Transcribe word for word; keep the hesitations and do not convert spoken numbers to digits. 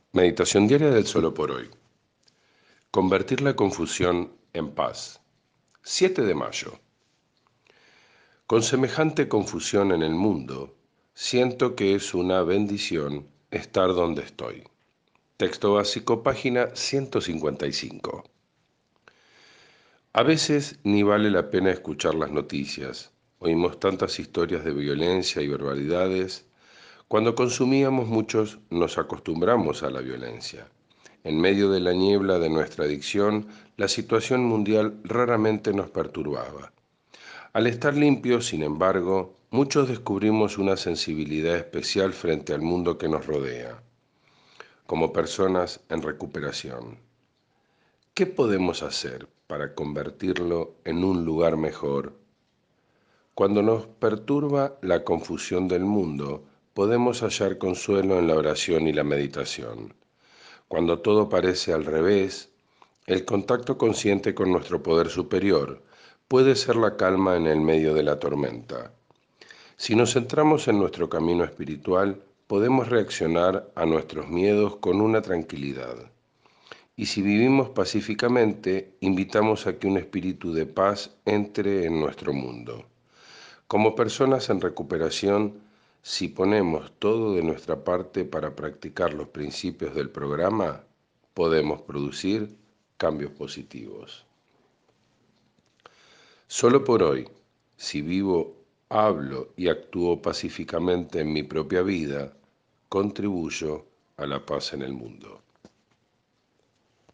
Meditación diaria del solo por hoy. Convertir la confusión en paz. siete de mayo. Con semejante confusión en el mundo, siento que es una bendición estar donde estoy. Texto básico, página ciento cincuenta y cinco. A veces ni vale la pena escuchar las noticias. Oímos tantas historias de violencia y barbaridades. Cuando consumíamos muchos nos acostumbramos a la violencia. En medio de la niebla de nuestra adicción, la situación mundial raramente nos perturbaba. Al estar limpios, sin embargo, muchos descubrimos una sensibilidad especial frente al mundo que nos rodea, como personas en recuperación. ¿Qué podemos hacer para convertirlo en un lugar mejor? Cuando nos perturba la confusión del mundo, podemos hallar consuelo en la oración y la meditación. Cuando todo parece al revés, el contacto consciente con nuestro poder superior puede ser la calma en el medio de la tormenta. Si nos centramos en nuestro camino espiritual, podemos reaccionar a nuestros miedos con una tranquilidad. Y si vivimos pacíficamente, invitamos a que un espíritu de paz entre en nuestro mundo. Como personas en recuperación, si ponemos todo de nuestra parte para practicar los principios del programa, podemos producir cambios positivos. Solo por hoy, si vivo, hablo y actúo pacíficamente en mi propia vida, contribuyo a la paz en el mundo.